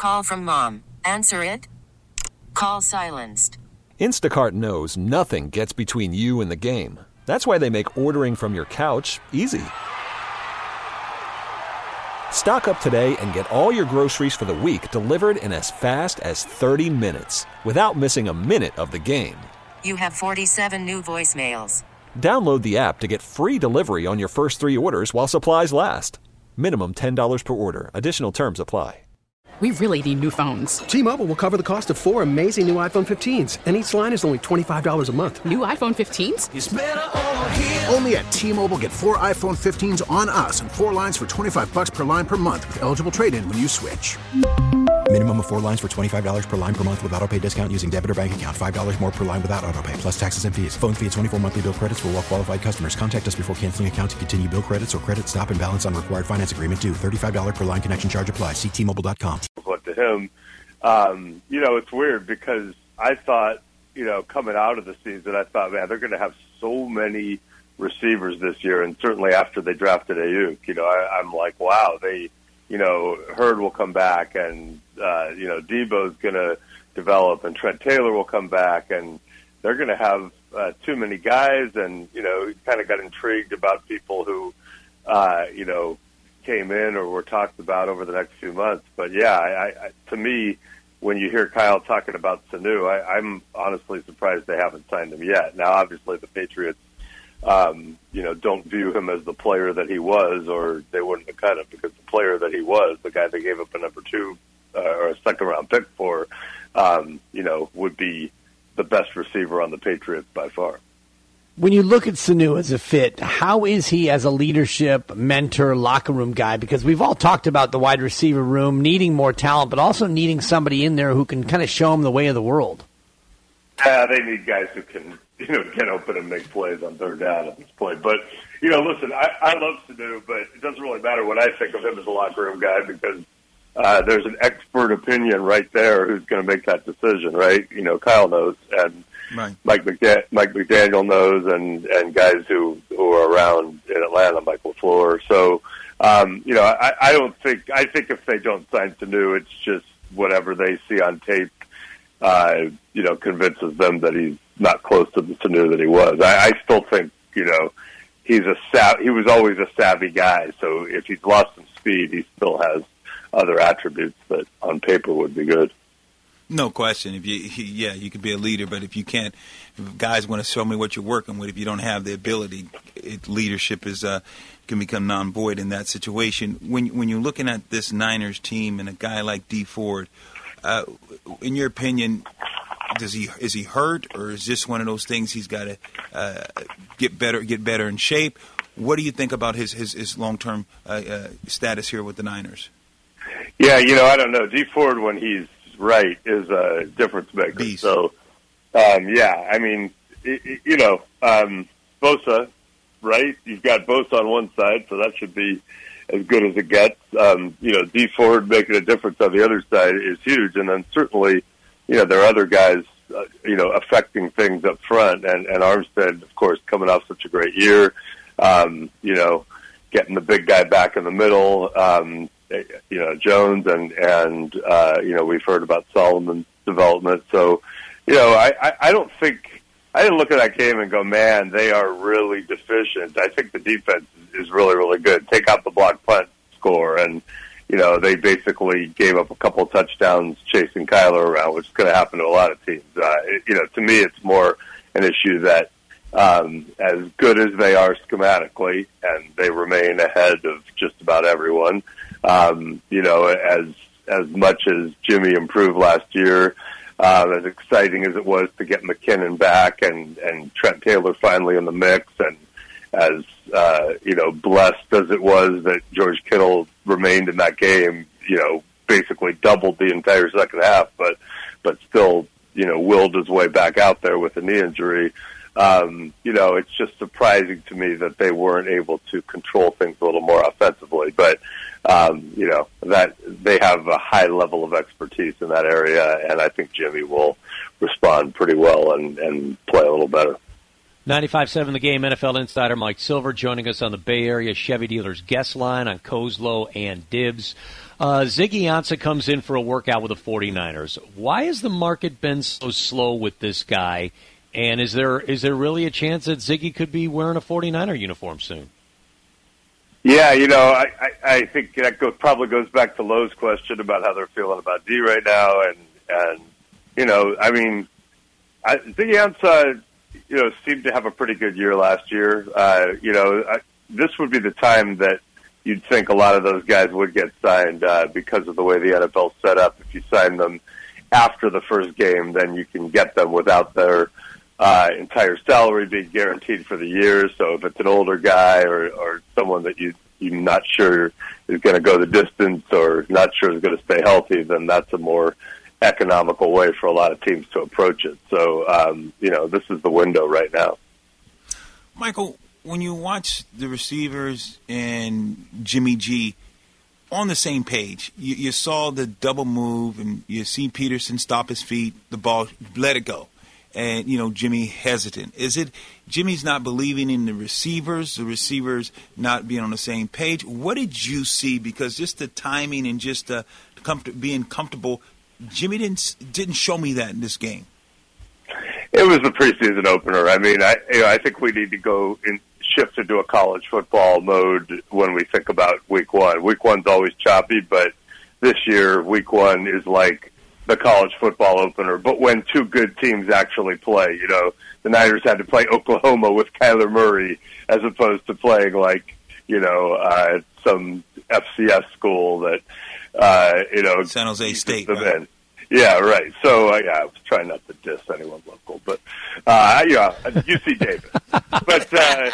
Call from mom. Answer it. Call silenced. Instacart knows nothing gets between you and the game. That's why they make ordering from your couch easy. Stock up today and get all your groceries for the week delivered in as fast as 30 minutes without missing a minute of the game. You have 47 new voicemails. Download the app to get free delivery on your first 3 orders while supplies last. Minimum $10 per order. Additional terms apply. We really need new phones. T-Mobile will cover the cost of 4 amazing new iPhone 15s, and each line is only $25 a month. New iPhone 15s? It's better over here. Only at T-Mobile, get 4 iPhone 15s on us and 4 lines for $25 per line per month with eligible trade-in when you switch. Minimum of 4 lines for $25 per line per month with autopay discount using debit or bank account. $5 more per line without autopay, plus taxes and fees. Phone fee at 24 monthly bill credits for well-qualified customers. Contact us before canceling account to continue bill credits or credit stop and balance on required finance agreement due. $35 per line connection charge applies. See T-Mobile.com. To him, it's weird because I thought, coming out of the season, I thought, man, they're going to have so many receivers this year, and certainly after they drafted Ayuk, I'm like, wow, they, Hurd will come back, and Debo's going to develop, and Trent Taylor will come back, and they're going to have too many guys, and kind of got intrigued about people who, came in or were talked about over the next few months. But yeah, I to me, when you hear Kyle talking about Sanu, I'm honestly surprised they haven't signed him yet. Now, obviously, the Patriots, don't view him as the player that he was, or they wouldn't have cut him, because the player that he was, the guy they gave up a number 2 or a second-round pick for, would be the best receiver on the Patriots by far. When you look at Sanu as a fit, how is he as a leadership, mentor, locker room guy? Because we've all talked about the wide receiver room needing more talent, but also needing somebody in there who can kind of show them the way of the world. They need guys who can, get open and make plays on third down at this point. But, listen, I love Sanu, but it doesn't really matter what I think of him as a locker room guy, because there's an expert opinion right there who's going to make that decision, right? Kyle knows, and right. Mike McDaniel knows, and guys who are around in Atlanta, Mike LaFleur. So, I think if they don't sign Sanu, it's just whatever they see on tape, convinces them that he's not close to the Sanu that he was. I still think, he was always a savvy guy. So if he's lost some speed, he still has other attributes that on paper would be good. No question. If you could be a leader, but if you can't, if guys want to show me what you're working with, if you don't have the ability, leadership is can become non-void in that situation. When you're looking at this Niners team and a guy like Dee Ford, in your opinion, is he hurt, or is this one of those things he's got to get better in shape? What do you think about his long-term status here with the Niners? Yeah, I don't know. Dee Ford, when he's right, is a difference maker. Beast. So, I mean, Bosa, right? You've got Bosa on one side, so that should be as good as it gets. Dee Ford making a difference on the other side is huge. And then certainly, there are other guys, affecting things up front. And Armstead, of course, coming off such a great year, getting the big guy back in the middle, Jones and we've heard about Solomon's development. So, I didn't look at that game and go, man, they are really deficient. I think the defense is really, really good. Take out the block punt score, and, they basically gave up a couple of touchdowns chasing Kyler around, which is going to happen to a lot of teams. To me, it's more an issue that as good as they are schematically, and they remain ahead of just about everyone, as much as Jimmy improved last year, as exciting as it was to get McKinnon back and Trent Taylor finally in the mix, and as blessed as it was that George Kittle remained in that game, basically doubled the entire second half, but still, willed his way back out there with a knee injury. It's just surprising to me that they weren't able to control things a little more offensively. But, that they have a high level of expertise in that area, and I think Jimmy will respond pretty well and play a little better. 95.7 The Game NFL insider Mike Silver joining us on the Bay Area Chevy Dealers guest line on Kozlo and Dibs. Ziggy Ansah comes in for a workout with the 49ers. Why has the market been so slow with this guy? And is there really a chance that Ziggy could be wearing a 49er uniform soon? Yeah, I think that probably goes back to Lowe's question about how they're feeling about D right now. And Ziggy Ansah, seemed to have a pretty good year last year. This would be the time that you'd think a lot of those guys would get signed because of the way the NFL's set up. If you sign them after the first game, then you can get them without their entire salary being guaranteed for the year. So if it's an older guy or someone that you're not sure is going to go the distance or not sure is going to stay healthy, then that's a more economical way for a lot of teams to approach it. So, this is the window right now. Michael, when you watch the receivers and Jimmy G on the same page, you saw the double move and you see Peterson stop his feet, the ball, let it go. And, Jimmy hesitant. Is it Jimmy's not believing in the receivers not being on the same page? What did you see? Because just the timing and just being comfortable, Jimmy didn't show me that in this game. It was the preseason opener. I mean, I think we need to go and shift into a college football mode when we think about week one. Week one's always choppy, but this year, week one is like the college football opener. But when two good teams actually play, the Niners had to play Oklahoma with Kyler Murray as opposed to playing some FCS school that, San Jose State. Right? Yeah, right. So, I was trying not to diss anyone local, but, UC Davis. But,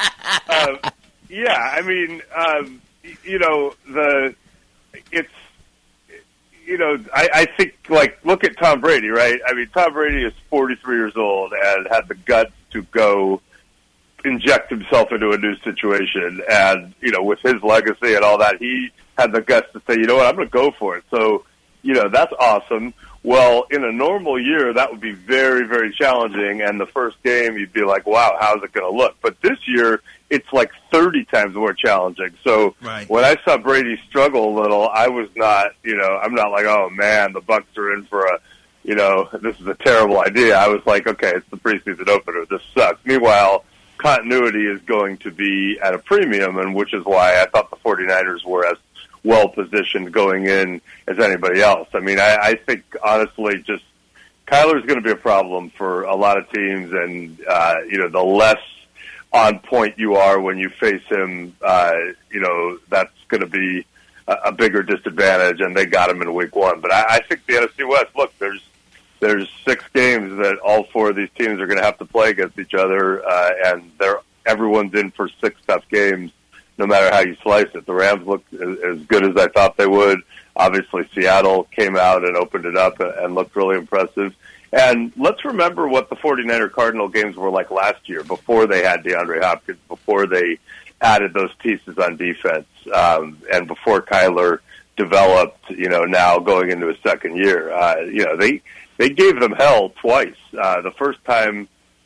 I think, look at Tom Brady, right? I mean, Tom Brady is 43 years old and had the guts to go inject himself into a new situation. And, with his legacy and all that, he had the guts to say, you know what, I'm going to go for it. So, that's awesome. Well, in a normal year, that would be very, very challenging. And the first game, you'd be like, wow, how's it going to look? But this year, it's like 30 times more challenging. So When I saw Brady struggle a little, I was not, I'm not like, oh, man, the Bucs are in for this is a terrible idea. I was like, okay, it's the preseason opener. This sucks. Meanwhile, continuity is going to be at a premium, and which is why I thought the 49ers were as well-positioned going in as anybody else. I mean, I think, honestly, just Kyler's going to be a problem for a lot of teams, and, the less on point you are when you face him, that's going to be a bigger disadvantage, and they got him in week one. But I think the NFC West, look, there's 6 games that all 4 of these teams are going to have to play against each other, and everyone's in for 6 tough games, no matter how you slice it. The Rams looked as good as I thought they would. Obviously, Seattle came out and opened it up and looked really impressive. And let's remember what the 49er Cardinal games were like last year, before they had DeAndre Hopkins, before they added those pieces on defense, and before Kyler developed, now going into his second year. They gave them hell twice. The first time,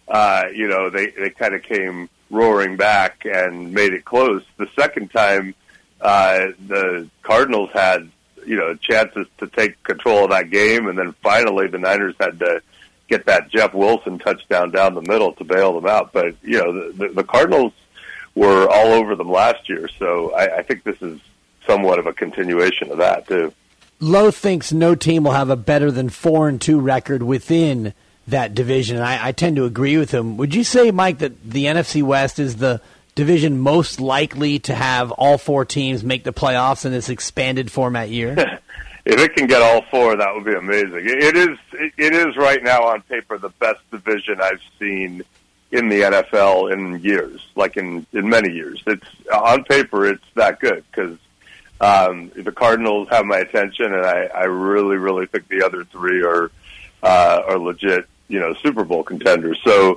they kind of came roaring back and made it close. The second time, the Cardinals had, chances to take control of that game, and then finally the Niners had to get that Jeff Wilson touchdown down the middle to bail them out. But, the Cardinals were all over them last year, so I think this is somewhat of a continuation of that, too. Lowe thinks no team will have a better than 4-2 record within that division. I tend to agree with him. Would you say, Mike, that the NFC West is the division most likely to have all 4 teams make the playoffs in this expanded format year? If it can get all 4, that would be amazing. It is right now on paper the best division I've seen in the NFL in years, like in many years. It's on paper, it's that good because the Cardinals have my attention, and I really, really think the other 3 are legit, Super Bowl contenders. So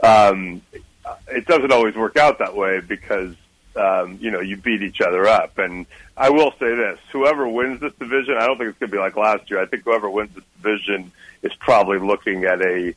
it doesn't always work out that way because, you beat each other up. And I will say this, whoever wins this division, I don't think it's going to be like last year. I think whoever wins this division is probably looking at a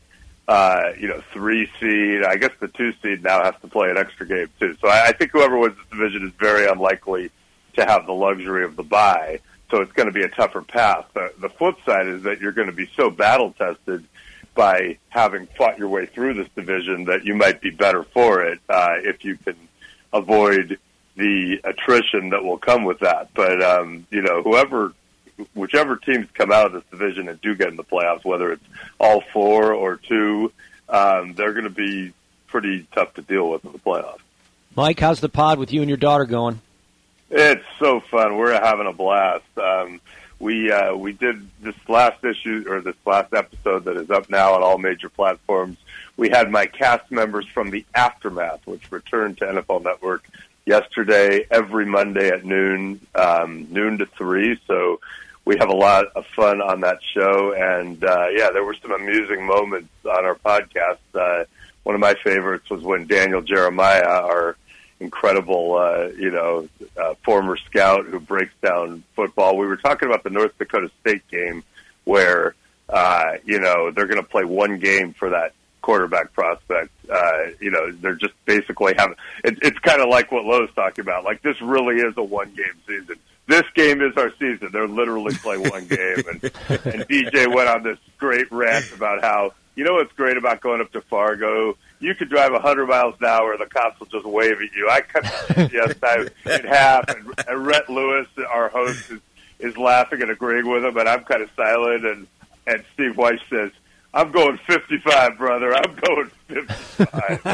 3 seed. I guess the 2 seed now has to play an extra game too. So I think whoever wins this division is very unlikely to have the luxury of the bye. so it's going to be a tougher path. The flip side is that you're going to be so battle-tested by having fought your way through this division that you might be better for it if you can avoid the attrition that will come with that. But, whichever teams come out of this division and do get in the playoffs, whether it's all 4 or 2, they're going to be pretty tough to deal with in the playoffs. Mike, how's the pod with you and your daughter going? It's so fun. We're having a blast. We did this last episode that is up now on all major platforms. We had my cast members from The Aftermath, which returned to NFL Network yesterday, every Monday at noon to 3. So we have a lot of fun on that show. And, there were some amusing moments on our podcast. One of my favorites was when Daniel Jeremiah, our incredible, former scout who breaks down football. We were talking about the North Dakota State game where, they're going to play one game for that quarterback prospect. They're just basically it's kind of like what Lowe's talking about. Like, this really is a one-game season. This game is our season. They're literally playing one game. And DJ went on this great rant about how, what's great about going up to Fargo? You could drive 100 miles an hour, the cops will just wave at you. I cut the GPS time in half, and Rhett Lewis, our host, is laughing and agreeing with him, and I'm kind of silent, and Steve Weiss says, I'm going 55, brother. I'm going 55.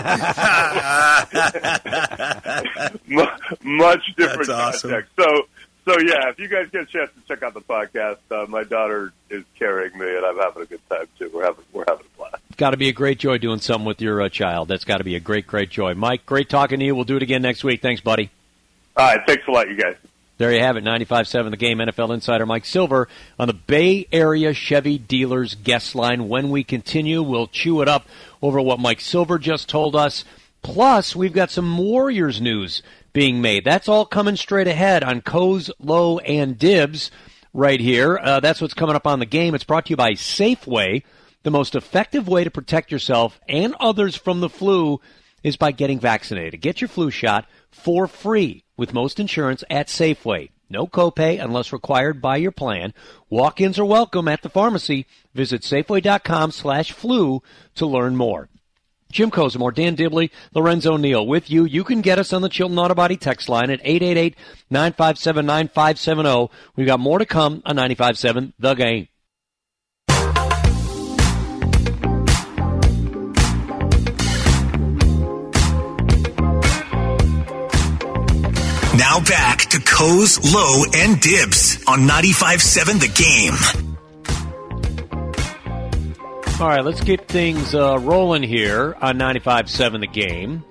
Much different context. Awesome. So yeah, if you guys get a chance to check out the podcast, my daughter is carrying me, and I'm having a good time too. We're having a blast. Got to be a great joy doing something with your child. That's got to be a great, great joy. Mike, great talking to you. We'll do it again next week. Thanks, buddy. All right, thanks a lot, you guys. There you have it, 95.7 The Game, NFL insider Mike Silver on the Bay Area Chevy Dealers guest line. When we continue, we'll chew it up over what Mike Silver just told us. Plus, we've got some Warriors news being made. That's all coming straight ahead on Coes, Lowe, and Dibs right here. That's what's coming up on The Game. It's brought to you by Safeway. The most effective way to protect yourself and others from the flu is by getting vaccinated. Get your flu shot for free with most insurance at Safeway. No copay unless required by your plan. Walk-ins are welcome at the pharmacy. Visit Safeway.com/flu to learn more. Jim Kozimore, Dan Dibley, Lorenzo Neal with you. You can get us on the Chilton Auto Body text line at 888-957-9570. We've got more to come on 95.7 The Game. Now back to Coes, Lowe, and Dibs on 95.7 The Game. All right, let's get things rolling here on 95.7 The Game.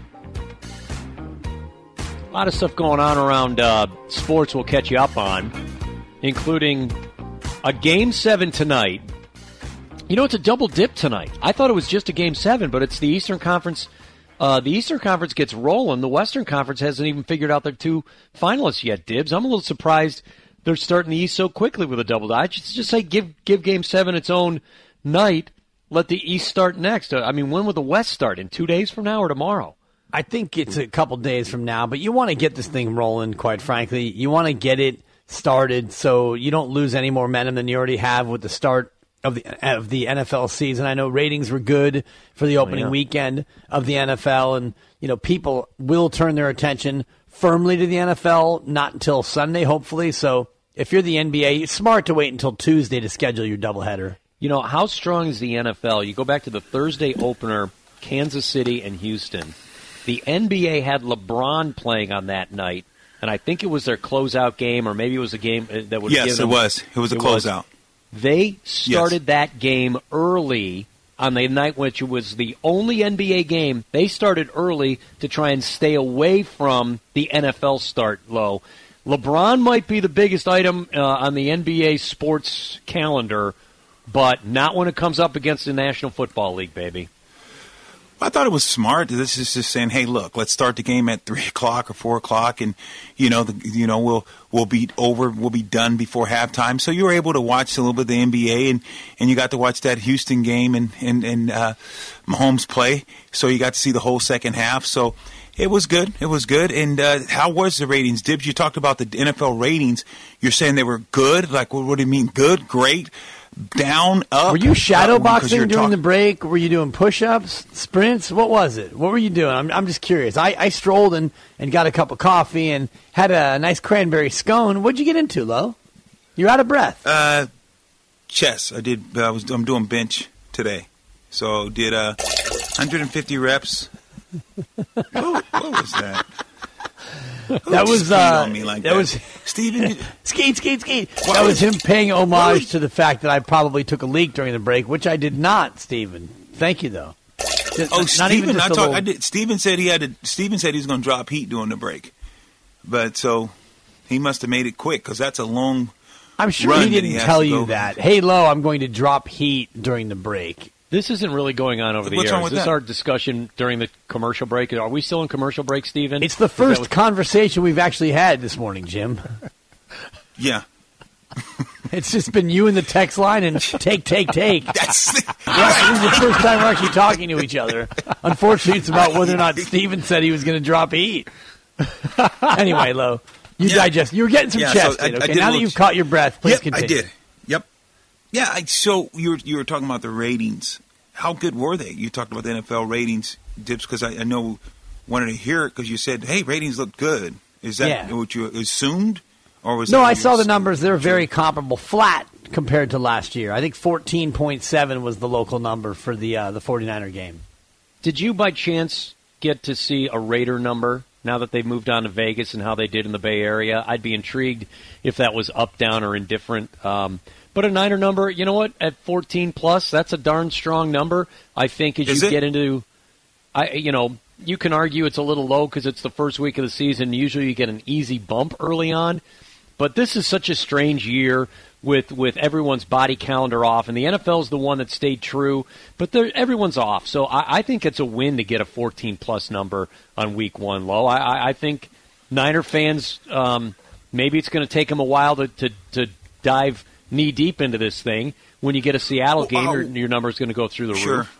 A lot of stuff going on around sports we'll catch you up on, including a Game 7 tonight. It's a double dip tonight. I thought it was just a Game 7, but it's the Eastern Conference. The Eastern Conference gets rolling. The Western Conference hasn't even figured out their two finalists yet, Dibs. I'm a little surprised they're starting the East so quickly with a double dip. I just say give Game 7 its own night, let the East start next. When will the West start? In 2 days from now or tomorrow? I think it's a couple days from now, but you want to get this thing rolling, quite frankly. You want to get it started so you don't lose any more momentum than you already have with the start of the NFL season. I know ratings were good for the opening weekend of the NFL, and people will turn their attention firmly to the NFL, not until Sunday, hopefully. So if you're the NBA, it's smart to wait until Tuesday to schedule your doubleheader. How strong is the NFL? You go back to the Thursday opener, Kansas City and Houston. The NBA had LeBron playing on that night, and I think it was their closeout game, or maybe it was a game that would give them... Yes, it was. It was a closeout. They started that game early on the night which was the only NBA game. They started early to try and stay away from the NFL start low. LeBron might be the biggest item on the NBA sports calendar, but not when it comes up against the National Football League, baby. I thought it was smart. This is just saying, hey, look, let's start the game at 3 o'clock or 4 o'clock, and we'll be over, we'll be done before halftime. So you were able to watch a little bit of the NBA, and you got to watch that Houston game and Mahomes play. So you got to see the whole second half. So It was good. It was good. And how was the ratings? Dibs, you talked about the NFL ratings. You're saying they were good? Like, what do you mean? Good? Great? Down? Up? Were you shadow boxing during the break? Were you doing push-ups, sprints? What was it? What were you doing? I'm just curious. I strolled and got a cup of coffee and had a nice cranberry scone. What'd you get into, Lo? You're out of breath. Chest. I'm doing bench today. So did 150 reps. What was that? That was on me like that was Steven. Skate. That was him paying homage to the fact that I probably took a leak during the break, which I did not, Steven. Thank you, though. Steven, I did. Steven said Steven said he was going to drop heat during the break, but so he must have made it quick because that's a long. I'm sure he didn't tell you that. Hey, Lo, I'm going to drop heat during the break. This isn't really going on over the air. Is this our discussion during the commercial break? Are we still in commercial break, Steven? It's the first conversation we've actually had this morning, Jim. Yeah. It's just been you and the text line and take. That's this is the first time we're actually talking to each other. Unfortunately, it's about whether or not Steven said he was going to drop heat. Anyway, Lo, you digest. You were getting some chest in, okay? Now that you've caught your breath, please continue. I did. Yep. Yeah, so you were talking about the ratings. How good were they? You talked about the NFL ratings, Dips, because I know wanted to hear it because you said, hey, ratings look good. Is that what you assumed? Or was no, I saw the numbers. They're very comparable, flat compared to last year. I think 14.7 was the local number for the 49er game. Did you, by chance, get to see a Raider number now that they've moved on to Vegas and how they did in the Bay Area? I'd be intrigued if that was up, down, or indifferent. But a Niner number, you know what? At 14+, that's a darn strong number. I think as you get into, you can argue it's a little low because it's the first week of the season. Usually you get an easy bump early on. But this is such a strange year with everyone's body calendar off, and the NFL's the one that stayed true, but everyone's off. So I think it's a win to get a 14+ number on week one, Lo. I think Niner fans, maybe it's going to take them a while to dive knee-deep into this thing. When you get a Seattle game, your number is going to go through the roof.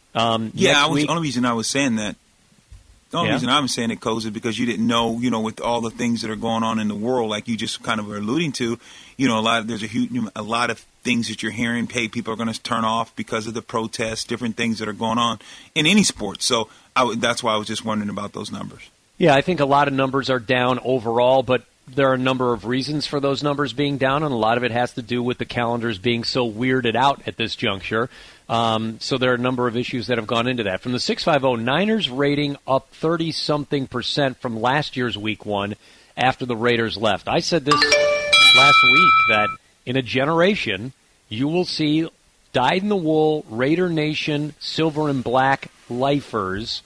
The only reason I was saying that, reason I was saying it, Coz, is because you didn't know, with all the things that are going on in the world, like you just kind of were alluding to, there's a lot of things that you're hearing. Hey, people are going to turn off because of the protests, different things that are going on in any sport. So that's why I was just wondering about those numbers. Yeah, I think a lot of numbers are down overall, but there are a number of reasons for those numbers being down, and a lot of it has to do with the calendars being so weirded out at this juncture. So there are a number of issues that have gone into that. From the 650, Niners rating up 30-something% from last year's week one after the Raiders left. I said this last week that in a generation, you will see dyed-in-the-wool Raider Nation silver and black lifers,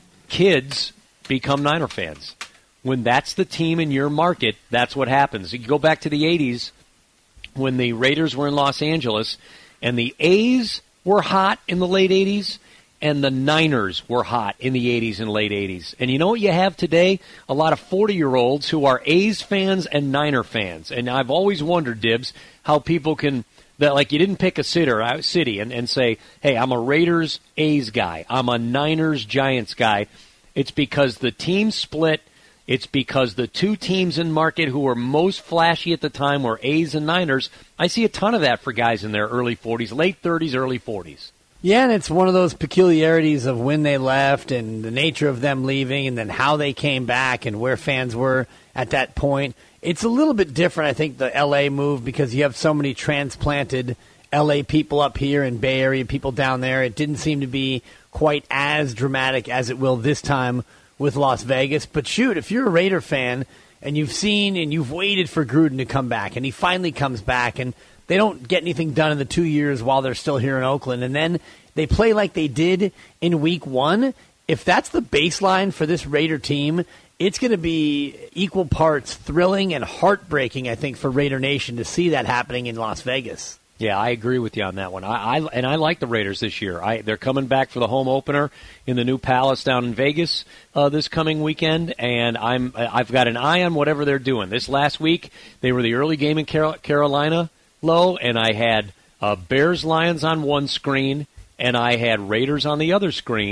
kids, become Niner fans. When that's the team in your market, that's what happens. You go back to the 80s when the Raiders were in Los Angeles and the A's were hot in the late 80s and the Niners were hot in the 80s and late 80s. And you know what you have today? A lot of 40-year-olds who are A's fans and Niner fans. And I've always wondered, Dibs, how people can, that like you didn't pick a city and say, hey, I'm a Raiders A's guy. I'm a Niners Giants guy. It's because the team split. It's because the two teams in market who were most flashy at the time were A's and Niners. I see a ton of that for guys in their early 40s, late 30s, early 40s. Yeah, and it's one of those peculiarities of when they left and the nature of them leaving and then how they came back and where fans were at that point. It's a little bit different, I think, the L.A. move because you have so many transplanted L.A. people up here and Bay Area people down there. It didn't seem to be quite as dramatic as it will this time with Las Vegas. But shoot, if you're a Raider fan and you've seen and you've waited for Gruden to come back and he finally comes back and they don't get anything done in the 2 years while they're still here in Oakland and then they play like they did in week one, if that's the baseline for this Raider team, it's going to be equal parts thrilling and heartbreaking, I think, for Raider Nation to see that happening in Las Vegas. Yeah, I agree with you on that one. I like the Raiders this year. They're coming back for the home opener in the new Palace down in Vegas this coming weekend, and I've got an eye on whatever they're doing. This last week, they were the early game in Carolina, Lo, and I had Bears-Lions on one screen, and I had Raiders on the other screen.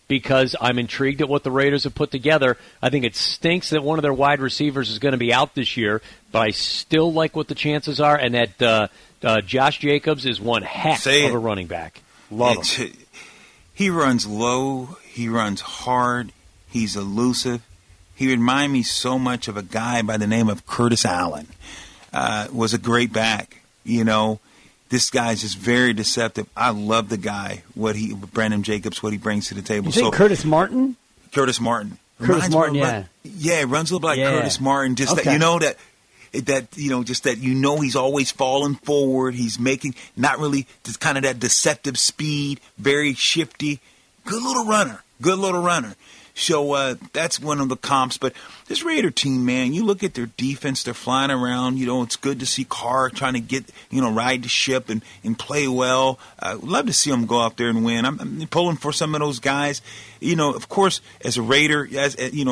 because I'm intrigued at what the Raiders have put together. I think it stinks that one of their wide receivers is going to be out this year, but I still like what the chances are, and that Josh Jacobs is one heck of a running back. Love him. He runs low. He runs hard. He's elusive. He reminded me so much of a guy by the name of Curtis Allen. Was a great back. You know, this guy's just very deceptive. I love the guy, Brandon Jacobs, what he brings to the table. You think Curtis Martin? Curtis Martin. Curtis Martin, yeah. Yeah, it runs a little bit like Curtis Martin. Just that, you know, just that, you know, he's always falling forward. He's making not really just kind of that deceptive speed, very shifty. Good little runner. So that's one of the comps. But this Raider team, man, you look at their defense, they're flying around. You know, it's good to see Carr trying to get, ride the ship and play well. I'd love to see them go out there and win. I'm pulling for some of those guys. You know, of course, as a Raider, as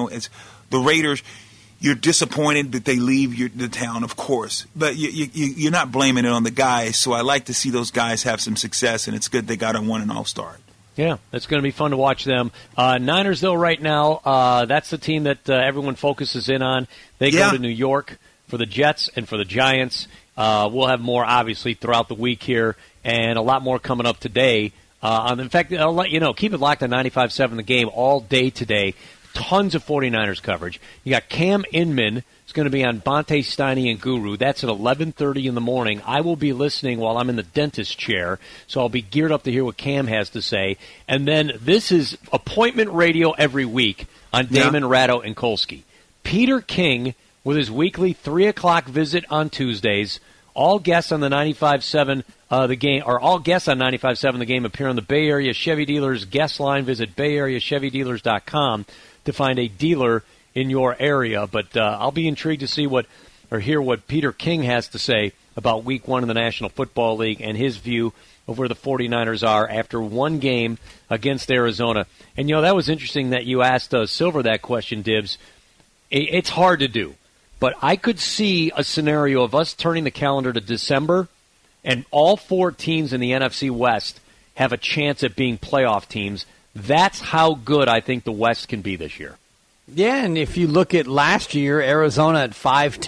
the Raiders, you're disappointed that they leave the town, of course. But you're not blaming it on the guys. So I like to see those guys have some success, and it's good they got an all-star. Yeah, it's going to be fun to watch them. Niners, though, right now, that's the team that everyone focuses in on. They go to New York for the Jets and for the Giants. We'll have more, obviously, throughout the week here, and a lot more coming up today. In fact, I'll let you know, keep it locked on 95.7 The Game all day today. Tons of 49ers coverage. You got Cam Inman. It's going to be on Bonte Steiny and Guru. That's at 11:30 in the morning. I will be listening while I'm in the dentist chair, so I'll be geared up to hear what Cam has to say. And then this is appointment radio every week on Damon Ratto and Kolsky. Peter King with his weekly 3 o'clock visit on Tuesdays. All guests on the 95.7 The Game, or all guests on 95.7 The Game appear on the Bay Area Chevy Dealers guest line. Visit BayAreaChevyDealers.com to find a dealer in your area. But I'll be intrigued to hear what Peter King has to say about Week 1 in the National Football League and his view of where the 49ers are after one game against Arizona. And, that was interesting that you asked Silver that question, Dibs. It's hard to do. But I could see a scenario of us turning the calendar to December and all 4 teams in the NFC West have a chance at being playoff teams. That's how good I think the West can be this year. Yeah, and if you look at last year, Arizona at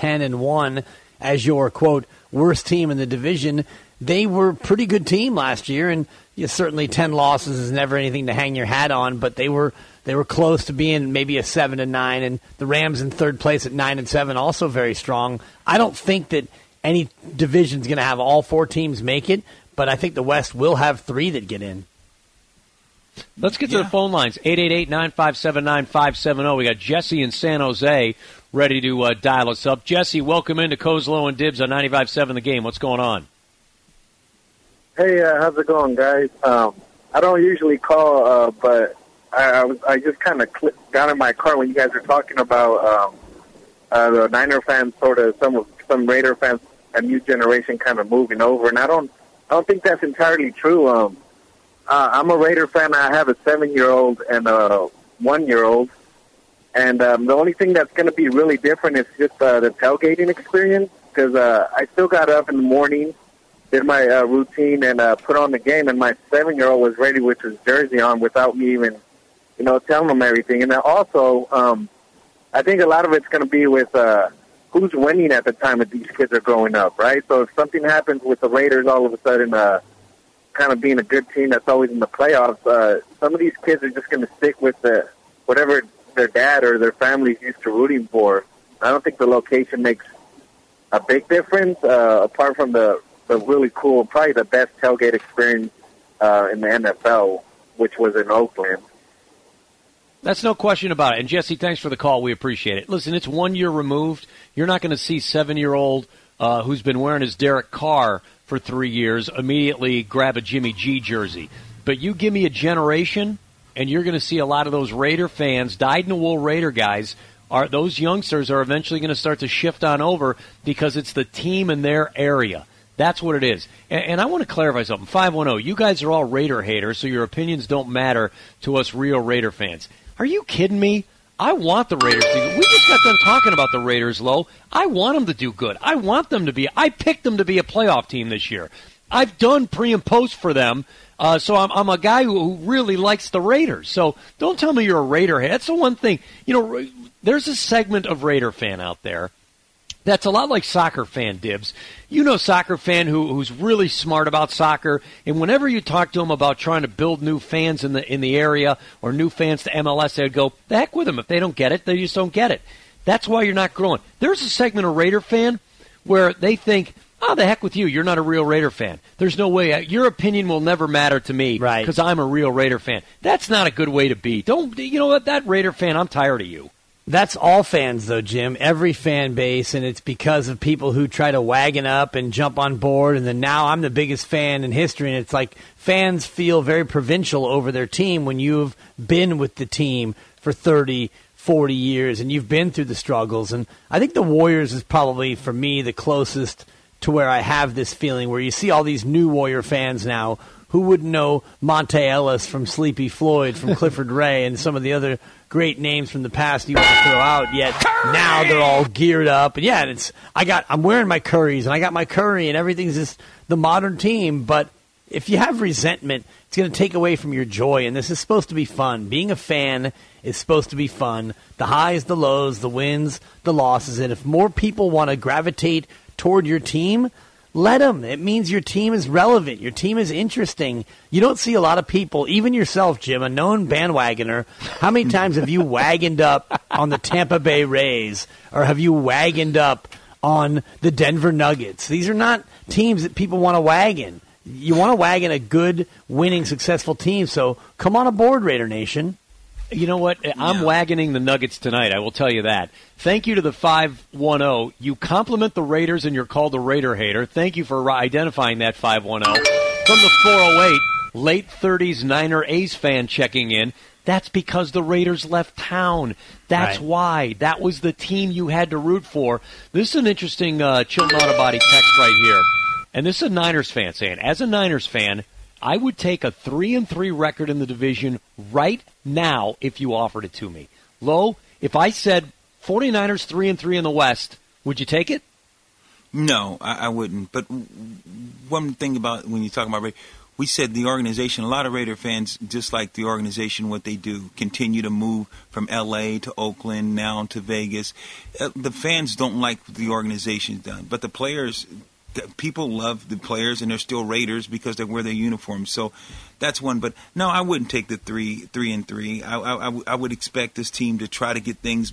5-10-1 as your, quote, worst team in the division, they were a pretty good team last year, and certainly 10 losses is never anything to hang your hat on, but they were close to being maybe a 7-9, and the Rams in third place at 9-7, also very strong. I don't think that any division's going to have all 4 teams make it, but I think the West will have 3 that get in. Let's get to the phone lines, 888-957-9570. We got Jesse in San Jose ready to dial us up. Jesse, welcome into Kozlo and Dibs on 95.7 The Game. What's going on? Hey, how's it going, guys? I don't usually call, but I just kind of got in my car when you guys were talking about the Niner fans, sort of some Raider fans, a new generation kind of moving over, and I don't think that's entirely true. I'm a Raider fan. I have a 7-year-old and a 1-year-old, and the only thing that's going to be really different is just the tailgating experience, because I still got up in the morning, did my routine, and put on the game, and my 7-year-old was ready with his jersey on without me even, telling him everything. And then also, I think a lot of it's going to be with who's winning at the time that these kids are growing up, right? So if something happens with the Raiders all of a sudden kind of being a good team that's always in the playoffs, some of these kids are just going to stick with whatever their dad or their family's used to rooting for. I don't think the location makes a big difference, apart from the really cool, probably the best tailgate experience in the NFL, which was in Oakland. That's no question about it. And, Jesse, thanks for the call. We appreciate it. Listen, it's 1 year removed. You're not going to see 7-year-old who's been wearing his Derek Carr for 3 years immediately grab a Jimmy G jersey. But you give me a generation, and you're going to see a lot of those Raider fans, dyed-in-the-wool Raider guys, those youngsters are eventually going to start to shift on over because it's the team in their area. That's what it is. And I want to clarify something. 510, you guys are all Raider haters, so your opinions don't matter to us real Raider fans. Are you kidding me? I want the Raiders to do. We just got done talking about the Raiders, Lo. I want them to do good. I picked them to be a playoff team this year. I've done pre and post for them. So I'm a guy who really likes the Raiders. So don't tell me you're a Raider head. That's the one thing. There's a segment of Raider fan out there that's a lot like soccer fan, Dibs. Soccer fan who's really smart about soccer, and whenever you talk to them about trying to build new fans in the area or new fans to MLS, they'd go, the heck with them. If they don't get it, they just don't get it. That's why you're not growing. There's a segment of Raider fan where they think, oh, the heck with you. You're not a real Raider fan. There's no way. Your opinion will never matter to me because I'm a real Raider fan. That's not a good way to be. You know what? That Raider fan, I'm tired of you. That's all fans, though, Jim. Every fan base, and it's because of people who try to wagon up and jump on board, and then now I'm the biggest fan in history, and it's like fans feel very provincial over their team when you've been with the team for 30, 40 years, and you've been through the struggles. And I think the Warriors is probably, for me, the closest to where I have this feeling, where you see all these new Warrior fans now who wouldn't know Monte Ellis from Sleepy Floyd, from Clifford Ray, and some of the other great names from the past you want to throw out, yet now they're all geared up. And yeah, I'm wearing my Currys, and I got my Curry, and everything's just the modern team. But if you have resentment, it's going to take away from your joy, and this is supposed to be fun. Being a fan is supposed to be fun. The highs, the lows, the wins, the losses, and if more people want to gravitate toward your team, let them. It means your team is relevant. Your team is interesting. You don't see a lot of people, even yourself, Jim, a known bandwagoner. How many times have you wagoned up on the Tampa Bay Rays, or have you wagoned up on the Denver Nuggets? These are not teams that people want to wagon. You want to wagon a good, winning, successful team, so come on aboard, Raider Nation. You know what? I'm wagoning the Nuggets tonight, I will tell you that. Thank you to the 510. You compliment the Raiders and you're called a Raider hater. Thank you for identifying that 510. From the 408, late 30s Niner A's fan checking in. That's because the Raiders left town. That's why. That was the team you had to root for. This is an interesting Chilton Auto Body text right here. And this is a Niners fan saying, as a Niners fan, I would take a 3-3 record in the division right now if you offered it to me. Lo, if I said 49ers 3-3 in the West, would you take it? No, I wouldn't. But one thing about when you talk about Raiders, we said the organization, a lot of Raider fans dislike the organization, what they do, continue to move from L.A. to Oakland, now to Vegas. The fans don't like what the organization's done. But the players, people love the players, and they're still Raiders because they wear their uniforms. So that's one. But no, I wouldn't take the 3-3. I would expect this team to try to get things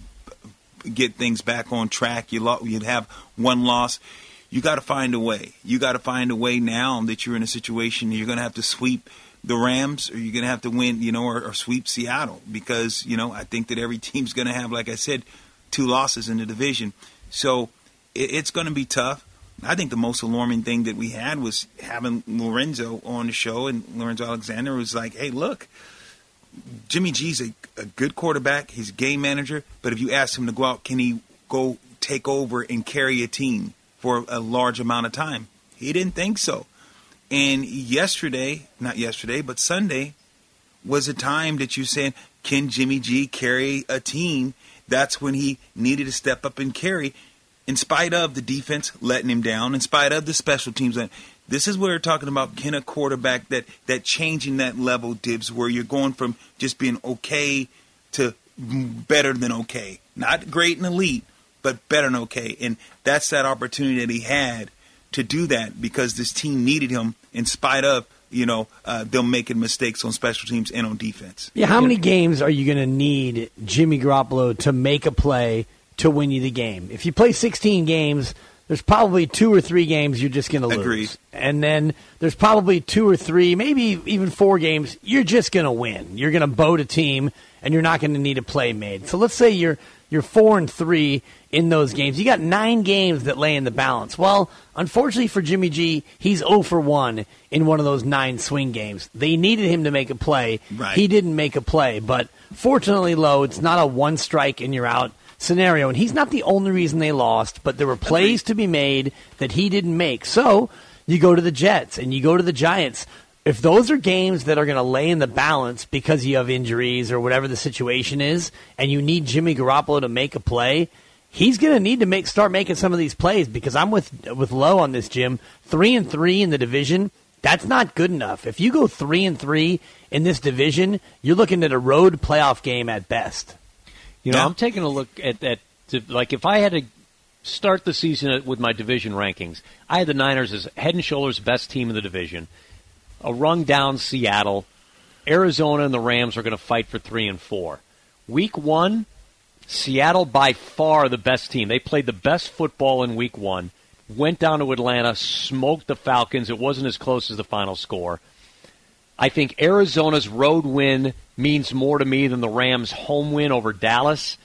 back on track. You'd have one loss. You got to find a way. You got to find a way now that you're in a situation you're going to have to sweep the Rams, or you're going to have to win, or sweep Seattle, because, I think that every team's going to have, like I said, 2 losses in the division. So it's going to be tough. I think the most alarming thing that we had was having Lorenzo on the show, and Lorenzo Alexander was like, hey, look, Jimmy G's a good quarterback. He's a game manager. But if you ask him to go out, can he go take over and carry a team for a large amount of time? He didn't think so. And Sunday was a time that you're saying, can Jimmy G carry a team? That's when he needed to step up and carry, in spite of the defense letting him down, in spite of the special teams. This is where we're talking about, can a quarterback that changing that level, Dibs, where you're going from just being okay to better than okay. Not great and elite, but better than okay. And that's that opportunity that he had to do that, because this team needed him in spite of, them making mistakes on special teams and on defense. Yeah, how many games are you going to need Jimmy Garoppolo to make a play to win you the game? If you play 16 games, there's probably 2 or 3 games you're just going to lose. Agreed. And then there's probably 2 or 3, maybe even 4 games you're just going to win. You're going to boat a team, and you're not going to need a play made. So let's say you're 4-3 in those games. You got 9 games that lay in the balance. Well, unfortunately for Jimmy G, he's 0 for 1 in one of those 9 swing games. They needed him to make a play. Right. He didn't make a play. But fortunately, Lo, it's not a one strike and you're out scenario. And he's not the only reason they lost, but there were plays to be made that he didn't make. So you go to the Jets and you go to the Giants. If those are games that are going to lay in the balance because you have injuries or whatever the situation is, and you need Jimmy Garoppolo to make a play, he's going to need to start making some of these plays because I'm with Lowe on this, Jim. 3-3 in the division, that's not good enough. If you go 3-3 in this division, you're looking at a road playoff game at best. I'm taking a look at like if I had to start the season with my division rankings, I had the Niners as head and shoulders best team in the division. A rung down Seattle, Arizona and the Rams are going to fight for 3 and 4. Week 1, Seattle by far the best team. They played the best football in Week 1. Went down to Atlanta, smoked the Falcons. It wasn't as close as the final score. I think Arizona's road win means more to me than the Rams' home win over Dallas.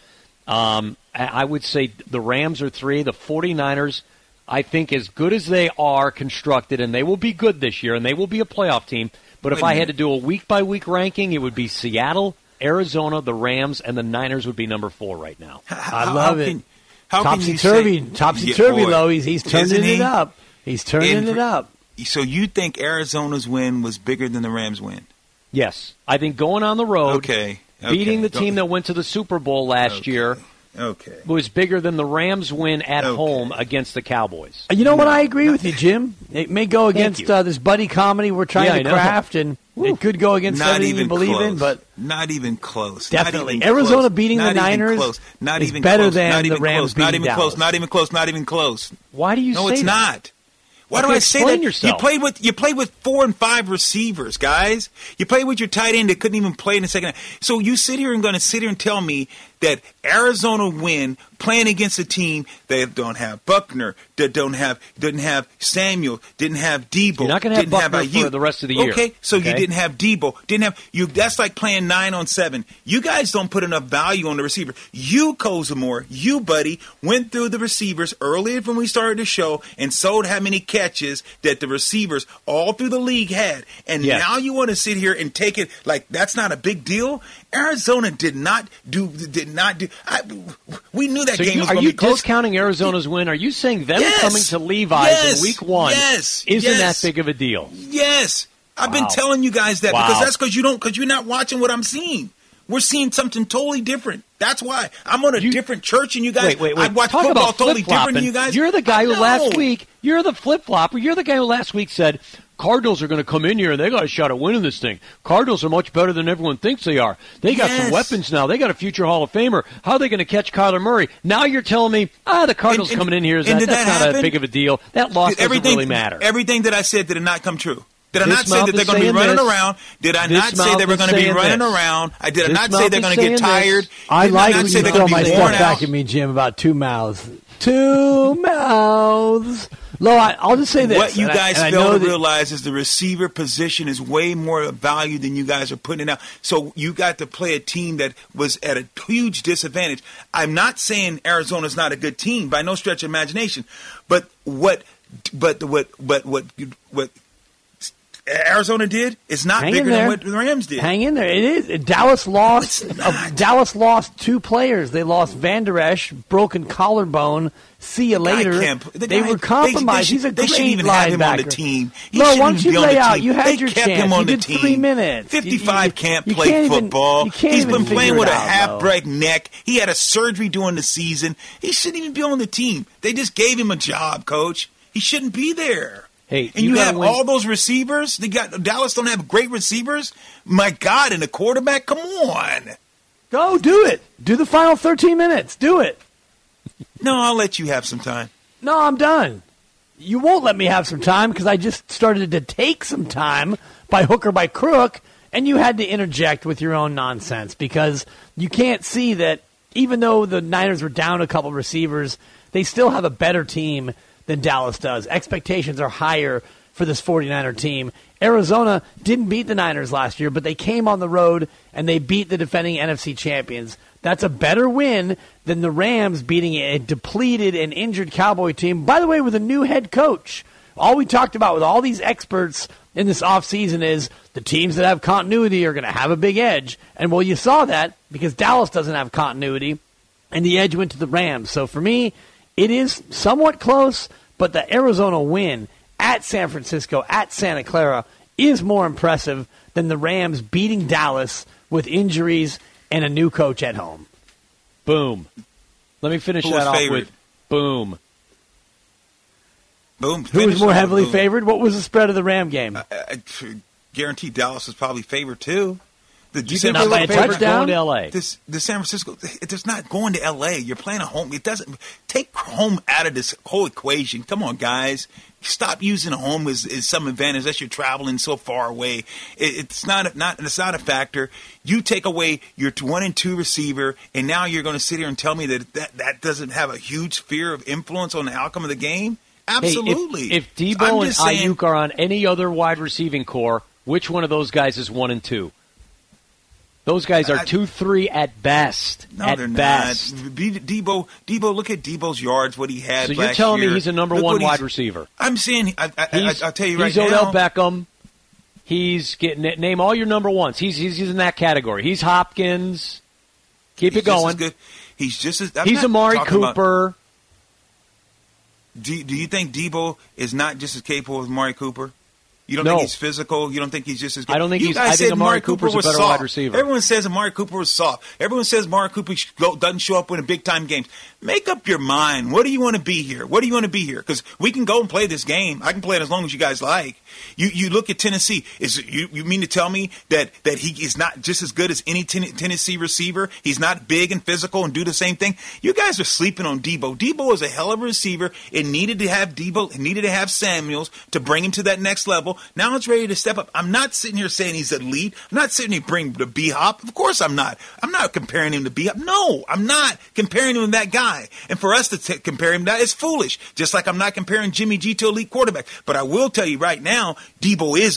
I would say the Rams are 3. The 49ers, I think as good as they are constructed, and they will be good this year, and they will be a playoff team, but if I had to do a week-by-week ranking, it would be Seattle, Arizona, the Rams, and the Niners would be number 4 right now. I love it. Topsy-turvy, Lowe. He's turning it up. He's turning it up. So you think Arizona's win was bigger than the Rams' win? Yes. I think going on the road, beating the team that went to the Super Bowl last year was bigger than the Rams' win at home against the Cowboys. You know what? I agree with you, Jim. It may go against this buddy comedy we're trying to craft, and it could go against everything you believe in, but not even close. Definitely. Not even Arizona close. beating not the Niners is better than the Rams beating Dallas. Not even close. Why do you say that? No, it's not. Why do I say that? You played with 4 and 5 receivers, guys. You played with your tight end that couldn't even play in the second half. So you sit here and tell me that Arizona win playing against a team that don't have Buckner, that didn't have Samuel, didn't have Debo. You're not going to have Buckner for the rest of the year. Okay, so you didn't have Debo, that's like playing 9 on 7. You guys don't put enough value on the receiver. You, Kozimor, you, buddy, went through the receivers earlier when we started the show and showed how many catches that the receivers all through the league had. And now you want to sit here and take it like that's not a big deal? Arizona did not do. We knew that game was going to be close. Are you discounting Arizona's win? Are you saying them coming to Levi's in Week 1 isn't that big of a deal? Yes, I've been telling you guys that because you're not watching what I'm seeing. We're seeing something totally different. That's why I'm on a different church, and you guys. Wait. I watch Talk football about totally different than you guys. You're the guy who last week. You're the flip-flopper. You're the guy who last week said Cardinals are going to come in here and they got a shot at winning this thing. Cardinals are much better than everyone thinks they are. They got some weapons now. They got a future Hall of Famer. How are they going to catch Kyler Murray? Now you're telling me, the Cardinals coming in here that's not a big of a deal. That loss doesn't really matter. Everything that I said did not come true. Did I not say that they're going to be running around? Did I not say they were going to be running around? Did I not say they're going to get tired? I like when you throw my stuff back at me, Jim, about 2 mouths. 2 mouths. Lo, I'll just say this. What you guys fail to realize is the receiver position is way more value than you guys are putting it out. So you got to play a team that was at a huge disadvantage. I'm not saying Arizona's not a good team by no stretch of imagination, but what Arizona did is not bigger than what the Rams did. Hang in there. It is. Dallas lost. Dallas lost 2 players. They lost Van Der Esch, broken collarbone. See you later. They were compromised. He's a great linebacker. They shouldn't even have him on the team. No, once you lay out, you had your chance. They kept him on the team. 3 minutes. 55 can't play football. He's been playing with a half-break neck. He had a surgery during the season. He shouldn't even be on the team. They just gave him a job, Coach. He shouldn't be there. Hey, and you have all those receivers. Dallas don't have great receivers. My God, and a quarterback. Come on, go do it. Do the final 13 minutes. Do it. No, I'll let you have some time. No, I'm done. You won't let me have some time because I just started to take some time by hook or by crook, and you had to interject with your own nonsense because you can't see that even though the Niners were down a couple receivers, they still have a better team than Dallas does. Expectations are higher for this 49er team. Arizona didn't beat the Niners last year, but they came on the road and they beat the defending NFC champions. That's a better win than the Rams beating a depleted and injured Cowboy team, by the way, with a new head coach. All we talked about with all these experts in this offseason is the teams that have continuity are going to have a big edge. And, well, you saw that because Dallas doesn't have continuity, and the edge went to the Rams. So, for me, it is somewhat close, but the Arizona win at San Francisco, at Santa Clara, is more impressive than the Rams beating Dallas with injuries and a new coach at home. Boom. Let me finish Who that was off favored? with boom. Boom. Who was Finish more on heavily boom. favored? What was the spread of the Ram game? Guaranteed Dallas is probably favored too. You think they were favored going to L.A.? The San Francisco, it's not going to L.A. You're playing at home. It doesn't take home out of this whole equation. Come on, guys. Stop using home as some advantage unless you're traveling so far away. It's not a factor. You take away your 1 and 2 receiver, and now you're going to sit here and tell me that doesn't have a huge sphere of influence on the outcome of the game? Absolutely. Hey, if Debo and Ayuk are on any other wide receiving core, which one of those guys is 1 and 2? Those guys are 2-3 at best. No, they're best. not. Debo, look at Debo's yards, what he had last year. So you're telling me he's a number 1 wide receiver? I'm saying, I'll tell you right he's now. He's Odell Beckham. He's getting name all your number ones. He's in that category. He's Hopkins. Keep it going. He's just as good. He's Amari Cooper. Do you think Debo is not just as capable as Amari Cooper? You don't No. think he's physical? You don't think he's just as good? I don't think you he's. guys I think said Amari Cooper's a was better soft. wide receiver. Everyone says Amari Cooper was soft. Everyone says Amari Cooper doesn't show up in big time games. Make up your mind. What do you want to be here? What do you want to be here? Because we can go and play this game. I can play it as long as you guys like. You look at Tennessee. You mean to tell me that he is not just as good as any Tennessee receiver? He's not big and physical and do the same thing? You guys are sleeping on Debo. Debo is a hell of a receiver. It needed to have Debo. It needed to have Samuels to bring him to that next level. Now it's ready to step up. I'm not sitting here saying he's elite. I'm not sitting here bringing the B-Hop. Of course I'm not. I'm not comparing him to B-Hop. No, I'm not comparing him to that guy. And for us to compare him to that is foolish. Just like I'm not comparing Jimmy G to elite quarterback. But I will tell you right now, Debo is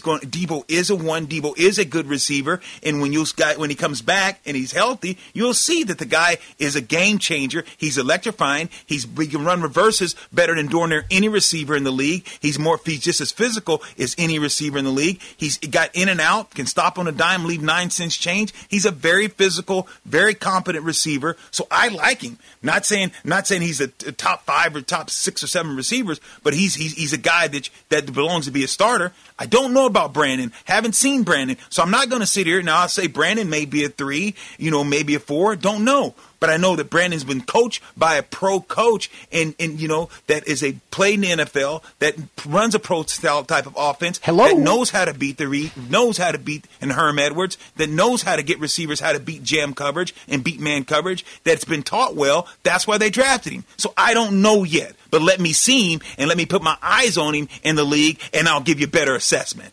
a 1. Debo is a good receiver. And when he comes back and he's healthy, you'll see that the guy is a game changer. He's electrifying. He can run reverses better than darn near any receiver in the league. He's just as physical as any receiver in the league. He's got in and out, can stop on a dime, leave 9 cents change. He's a very physical, very competent receiver. So I like him. Not saying he's a top 5 or top 6 or 7 receivers, but he's a guy that belongs to be a starter. I don't know about Brandon. Haven't seen Brandon. So I'm not going to sit here. Now I'll say Brandon may be a 3, maybe a 4. Don't know. But I know that Brandon's been coached by a pro coach and that is played in the NFL, that runs a pro style type of offense, that knows how to beat the read, knows how to beat Herm Edwards, that knows how to get receivers, how to beat jam coverage and beat man coverage, that's been taught well. That's why they drafted him. So I don't know yet, but let me see him and let me put my eyes on him in the league, and I'll give you a better assessment.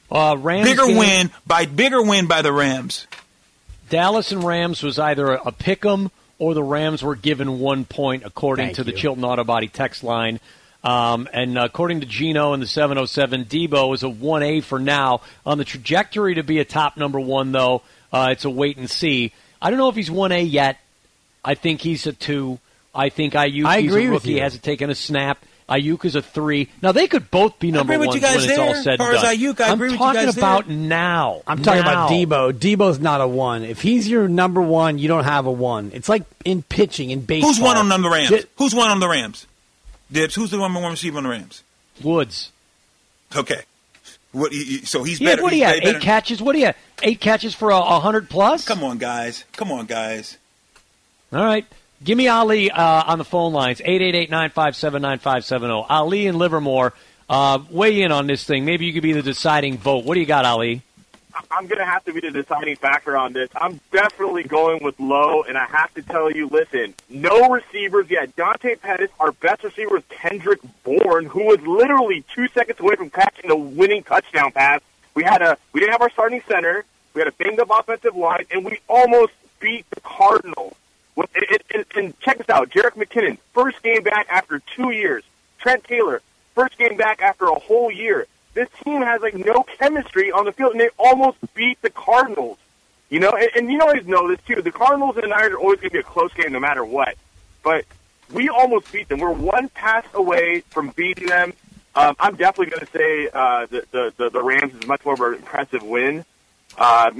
Bigger win by the Rams. Dallas and Rams was either a pick 'em or the Rams were given 1 point, according to the Chilton Auto Body text line. And according to Gino in the 707, Debo is a 1A for now. On the trajectory to be a top number 1, though, it's a wait and see. I don't know if he's 1A yet. I think he's a 2. I think Ayuk, he's a rookie, hasn't taken a snap. Ayuk is a 3. Now, they could both be number 1s when it's all said and done. As far as Ayuk, I agree with you guys I'm talking about there. now. I'm talking about Debo. Debo's not a 1. If he's your number 1, you don't have a 1. It's like in pitching, in baseball. Who's 1 on the Rams? Who's 1 on the Rams? Dibs, who's the number 1 receiver on the Rams? Woods. Okay. So he's Yeah, better. what do you have? 8 catches? What do you have? 8 catches for 100 plus? Come on, guys. All right. Give me Ali on the phone lines, 888-957-9570. Ali in Livermore, weigh in on this thing. Maybe you could be the deciding vote. What do you got, Ali? I'm going to have to be the deciding factor on this. I'm definitely going with Lowe, and I have to tell you, listen, no receivers yet. Dante Pettis, our best receiver, was Kendrick Bourne, who was literally 2 seconds away from catching the winning touchdown pass. We didn't have our starting center. We had a banged-up offensive line, and we almost beat the Cardinals. And check this out. Jerick McKinnon, first game back after 2 years. Trent Taylor, first game back after a whole year. This team has, no chemistry on the field, and they almost beat the Cardinals. And you always know this, too. The Cardinals and the Niners are always going to be a close game no matter what. But we almost beat them. We're 1 pass away from beating them. I'm definitely going to say the Rams is much more of an impressive win. and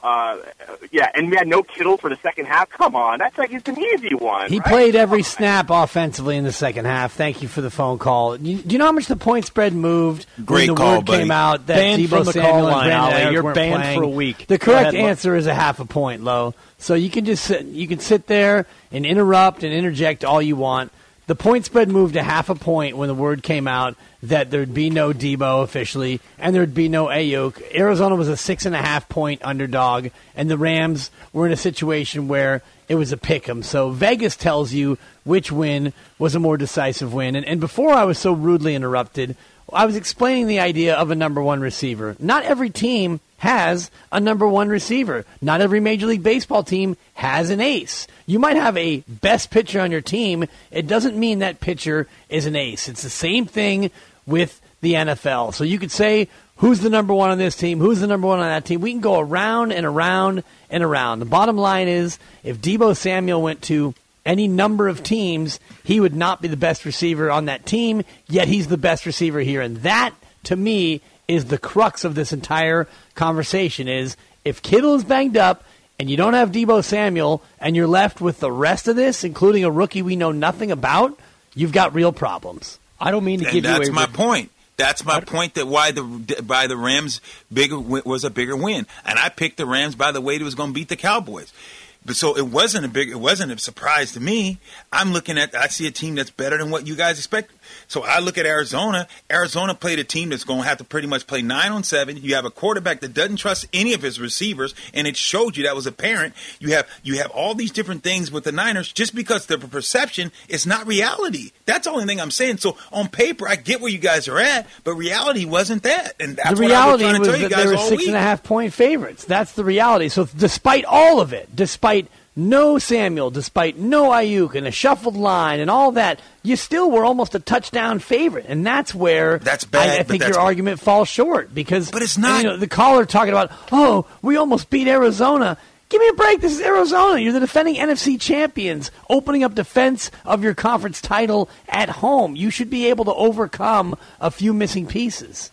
we had no Kittle for the second half. Come on, that's like it's an easy one. He played every snap offensively in the second half. Thank you for the phone call. Do you know how much the point spread moved Great when the call, word buddy. came out that Banned Deebo from the Samuel call and line, Brandon Ali. Ayuk You're weren't banned playing? for a week. The Go correct ahead, answer is a half a point, Lo. So you can just sit there and interrupt and interject all you want. The point spread moved to half a point when the word came out that there'd be no Deebo officially and there'd be no Ayuk. Arizona was a 6.5-point underdog, and the Rams were in a situation where it was a pick'em. So Vegas tells you which win was a more decisive win. And before I was so rudely interrupted, I was explaining the idea of a number one receiver. Not every team has a number one receiver. Not every Major League Baseball team has an ace. You might have a best pitcher on your team. It doesn't mean that pitcher is an ace. It's the same thing with the NFL. So you could say, who's the number one on this team? Who's the number one on that team? We can go around and around and around. The bottom line is, if Deebo Samuel went to any number of teams, he would not be the best receiver on that team, yet he's the best receiver here. And that, to me, is the crux of this entire conversation is, if Kittle is banged up and you don't have Deebo Samuel and you're left with the rest of this, including a rookie we know nothing about, you've got real problems. I don't mean to give you that's my point. That's my point. That why the Rams was a bigger win, and I picked the Rams by the way it was going to beat the Cowboys. But so it wasn't a surprise to me. I see a team that's better than what you guys expect. So I look at Arizona. Arizona played a team that's going to have to pretty much play 9 on 7. You have a quarterback that doesn't trust any of his receivers, and it showed you that was apparent. You have all these different things with the Niners just because the perception is not reality. That's the only thing I'm saying. So on paper, I get where you guys are at, but reality wasn't that. And that's the reality what I was trying to tell you that guys they were all week. 6.5-point favorites. That's the reality. So despite all of it, despite no Samuel, despite no Ayuk and a shuffled line and all that, you still were almost a touchdown favorite. And that's where that's bad, I think your argument falls short. But it's not. The caller talking about, we almost beat Arizona. Give me a break. This is Arizona. You're the defending NFC champions, opening up defense of your conference title at home. You should be able to overcome a few missing pieces.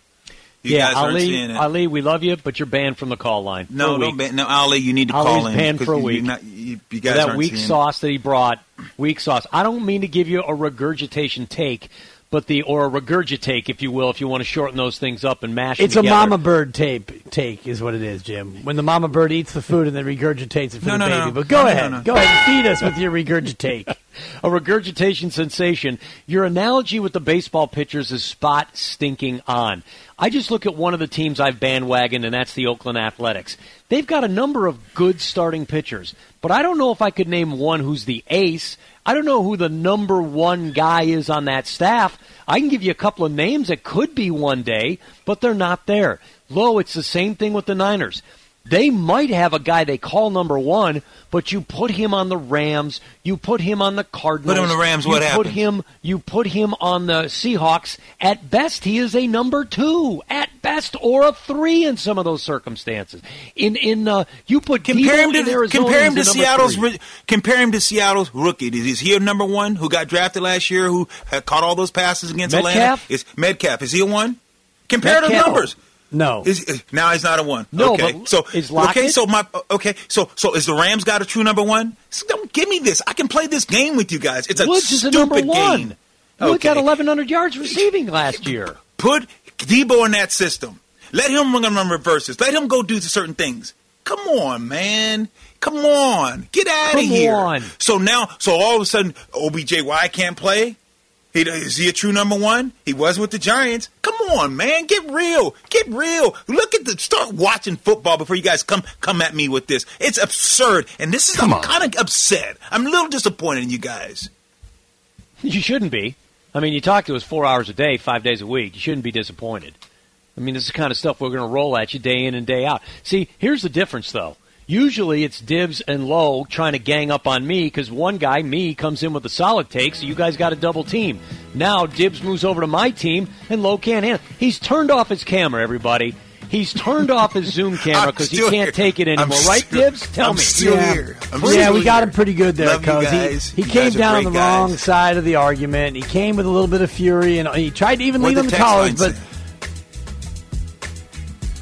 Ali, we love you, but you're banned from the call line. No, don't ban. No, Ali, you need to Ali's call in. Banned for a week. You guys that aren't weak seeing sauce that he brought. Weak sauce. I don't mean to give you a regurgitation take, or a regurgitate, if you will, if you want to shorten those things up and mash It's them together. a mama bird take is what it is, Jim. When the mama bird eats the food and then regurgitates it for the baby. No. But go ahead. Go ahead and feed us with your regurgitate. A regurgitation sensation. Your analogy with the baseball pitchers is spot stinking on. I just look at one of the teams I've bandwagoned, and that's the Oakland Athletics. They've got a number of good starting pitchers, but I don't know if I could name one who's the ace. I don't know who the number one guy is on that staff. I can give you a couple of names that could be one day, but they're not there. It's the same thing with the Niners. They might have a guy they call number one, but you put him on the Rams, you put him on the Cardinals. Put him on the Rams, what happens? You put him on the Seahawks. At best, he is a number 2. At best, or a 3 in some of those circumstances. You put compare him Deebo in Arizona. Compare him to Seattle's rookie. Is he a number 1 who got drafted last year, who had caught all those passes against Atlanta? Metcalf. Is he a 1? Compare the numbers. No. Now he's not a 1. No, okay. but so is Lockett? So is the Rams got a true number 1? So don't give me this. I can play this game with you guys. It's Woods stupid is a number 1. game. Woods got 1,100 yards receiving last year. Put Deebo in that system. Let him run reverses. Let him go do certain things. Come on, man. Come on. Get out of here. On. So all of a sudden, OBJ can't play? Is he a true number 1? He was with the Giants. Come on, man. Get real. Start watching football before you guys come at me with this. It's absurd. And I'm kind of upset. I'm a little disappointed in you guys. You shouldn't be. I mean, you talk to us 4 hours a day, 5 days a week. You shouldn't be disappointed. I mean, this is the kind of stuff we're going to roll at you day in and day out. See, here's the difference, though. Usually it's Dibs and Lowe trying to gang up on me because one guy, me, comes in with a solid take, so you guys got a double team. Now Dibs moves over to my team, and Lowe can't handle it. He's turned off his camera, everybody. He's turned off his Zoom camera because he can't take it anymore. Right, Dibs? Tell me. Here. We got him pretty good there, Coz. He came down on the wrong side of the argument. He came with a little bit of fury, and he tried to even lead on the college, but...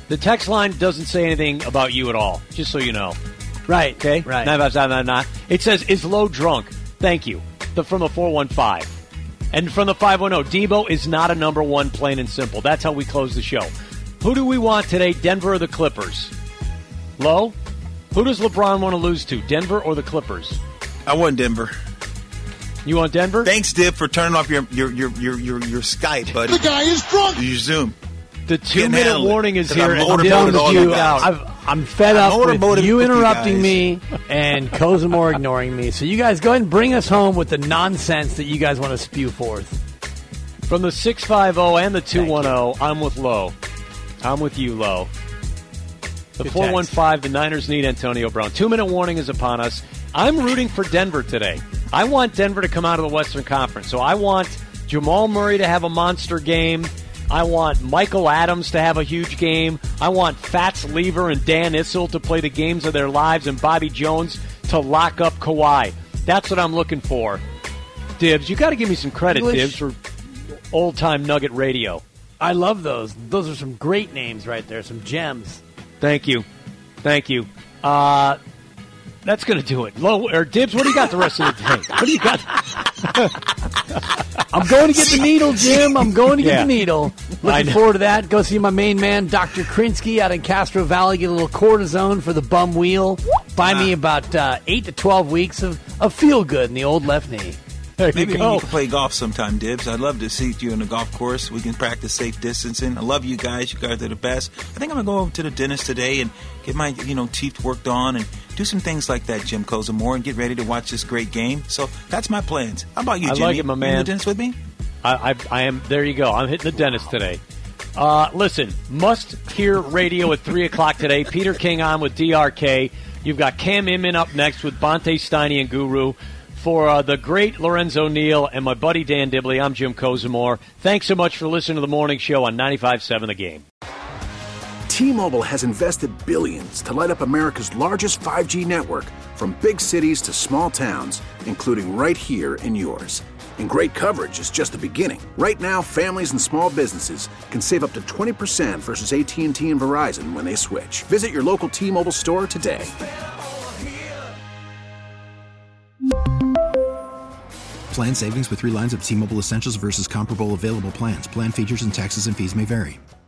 The text line doesn't say anything about you at all, just so you know. Right. Okay? Right. 95799. It says, is Lowe drunk? Thank you. From the 415. And from the 510, Debo is not a number one, plain and simple. That's how we close the show. Who do we want today, Denver or the Clippers? Lowe? Who does LeBron want to lose to, Denver or the Clippers? I want Denver. You want Denver? Thanks, Dib, for turning off your Skype, buddy. The guy is drunk. Your Zoom. The 2-minute warning is here. I'm fed up with you interrupting you me and Kozimor ignoring me. So you guys go ahead and bring us home with the nonsense that you guys want to spew forth. From the 650 and the 210, I'm with Lowe. I'm with you, Lowe. The Good 415, the Niners need Antonio Brown. 2-minute warning is upon us. I'm rooting for Denver today. I want Denver to come out of the Western Conference. So I want Jamal Murray to have a monster game. I want Michael Adams to have a huge game. I want Fats Lever and Dan Issel to play the games of their lives and Bobby Jones to lock up Kawhi. That's what I'm looking for. Dibs, you got to give me some credit, Dibs, for old-time Nugget radio. I love those. Those are some great names right there, some gems. Thank you. Thank you. That's going to do it. Dibs, what do you got the rest of the day? What do you got? I'm going to get the needle, Jim. I'm going to get the needle. Looking forward to that. Go see my main man, Dr. Krinsky, out in Castro Valley. Get a little cortisone for the bum wheel. Buy me about 8 to 12 weeks of feel-good in the old left knee. Maybe you can play golf sometime, Dibs. I'd love to see you on the golf course. We can practice safe distancing. I love you guys. You guys are the best. I think I'm going to go over to the dentist today and get my teeth worked on and do some things like that, Jim Kozimor, and get ready to watch this great game. So that's my plans. How about you, Jimmy? I like it, my man. You in the dentist with me? I am. There you go. I'm hitting the dentist today. Listen, must-hear radio at 3 o'clock today. Peter King on with DRK. You've got Cam Inman up next with Bonte Steiny and Guru. For the great Lorenzo Neal and my buddy Dan Dibley, I'm Jim Kozimor. Thanks so much for listening to the morning show on 95.7 The Game. T-Mobile has invested billions to light up America's largest 5G network, from big cities to small towns, including right here in yours. And great coverage is just the beginning. Right now, families and small businesses can save up to 20% versus AT&T and Verizon when they switch. Visit your local T-Mobile store today. Plan savings with 3 lines of T-Mobile Essentials versus comparable available plans. Plan features and taxes and fees may vary.